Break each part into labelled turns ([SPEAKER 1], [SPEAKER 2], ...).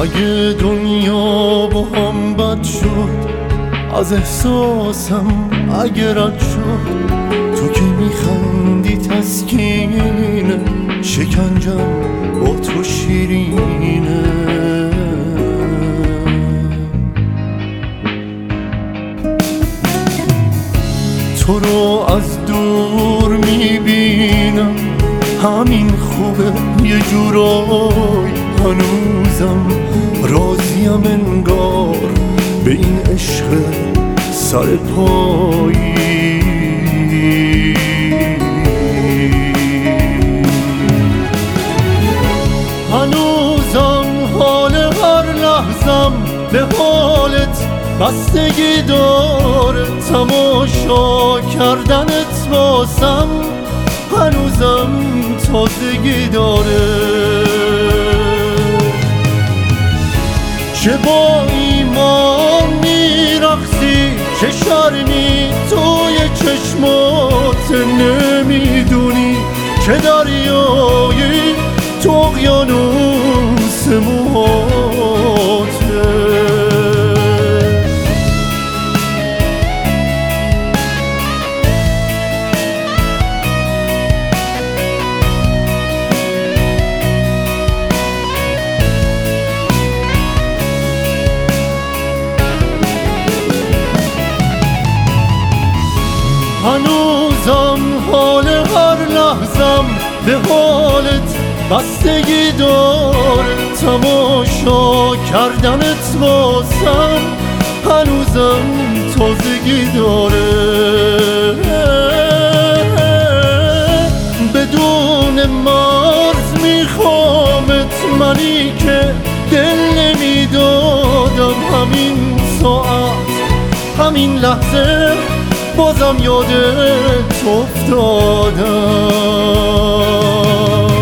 [SPEAKER 1] اگه دنیا با هم بد شد، از احساسم اگه رد شد، تو که میخندی تسکینه، شکنجم با تو شیرینه. تو رو از دور میبینم، همین خوبه یه جورای، هنوزم راضیم انگار به این عشق سر پایی. هنوزم حال هر لحظم به حالت بستگی داره، تماشا کردنت واسم هنوزم تازگی داره. چه با ایمان میرقصی، چه شرمی توی چشمات، نمیدونی که دریایی تو اقیانوس موهاته. هنوزم حال هر لحظم به حالت بستگی داره، تماشا کردنت واسم هنوزم تازگی داره. بدون مرز میخوامت، منی که دل نمیدادم، همین ساعت همین لحظه بازم یادت افتادم.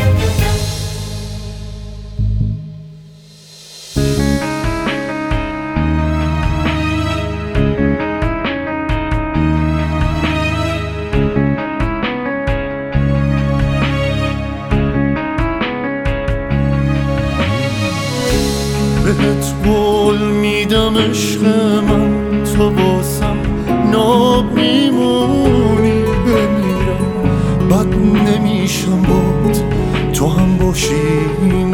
[SPEAKER 1] بهت قول میدم عشق من، تو واسم ناب میمونی، بمیرم بد نمیشم باد تو هم باشی